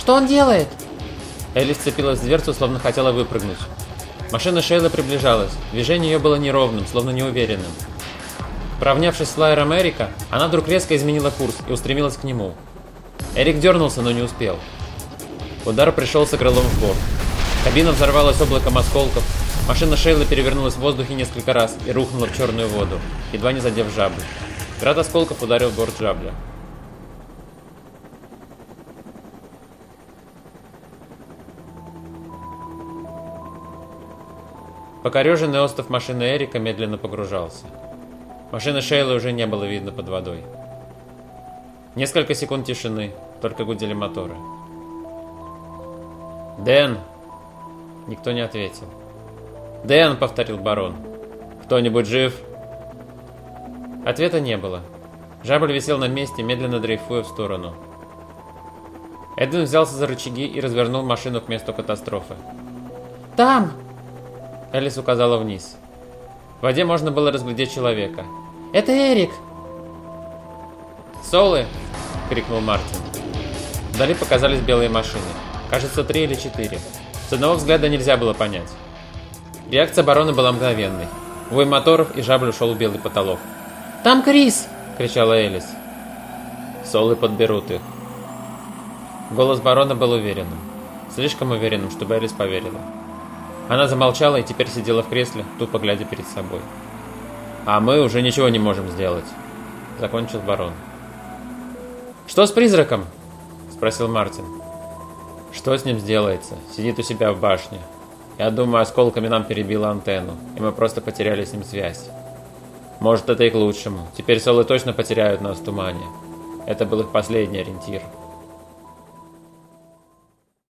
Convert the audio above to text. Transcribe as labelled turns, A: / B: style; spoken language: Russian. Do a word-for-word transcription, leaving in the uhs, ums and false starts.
A: Что он делает?
B: Элли вцепилась в дверцу, словно хотела выпрыгнуть. Машина Шейлы приближалась. Движение ее было неровным, словно неуверенным. Поравнявшись с флайером Эрика, она вдруг резко изменила курс и устремилась к нему. Эрик дернулся, но не успел. Удар пришелся крылом в борт. Кабина взорвалась облаком осколков. Машина Шейлы перевернулась в воздухе несколько раз и рухнула в черную воду, едва не задев жаблю. Град осколков ударил в борт жабля. Покореженный остов машины Эрика медленно погружался. Машины Шейлы уже не было видно под водой. Несколько секунд тишины, только гудели моторы. «Дэн!» Никто не ответил. «Дэн!» — повторил барон. «Кто-нибудь жив?» Ответа не было. Жабль висел на месте, медленно дрейфуя в сторону. Эдвин взялся за рычаги и развернул машину к месту катастрофы.
A: «Там!»
B: Элис указала вниз. В воде можно было разглядеть человека.
A: «Это Эрик!»
B: «Солы!» — крикнул Мартин. Вдали показались белые машины. Кажется, три или четыре. С одного взгляда нельзя было понять. Реакция барона была мгновенной. Вой моторов, и жабль ушел в белый потолок.
A: «Там Крис!»
B: — кричала Элис. «Солы подберут их». Голос барона был уверенным. Слишком уверенным, чтобы Элис поверила. Она замолчала и теперь сидела в кресле, тупо глядя перед собой. «А мы уже ничего не можем сделать», — закончил барон. «Что с призраком?» — спросил Мартин. «Что с ним сделается? Сидит у себя в башне. Я думаю, осколками нам перебило антенну, и мы просто потеряли с ним связь. Может, это и к лучшему. Теперь солы точно потеряют нас в тумане. Это был их последний ориентир».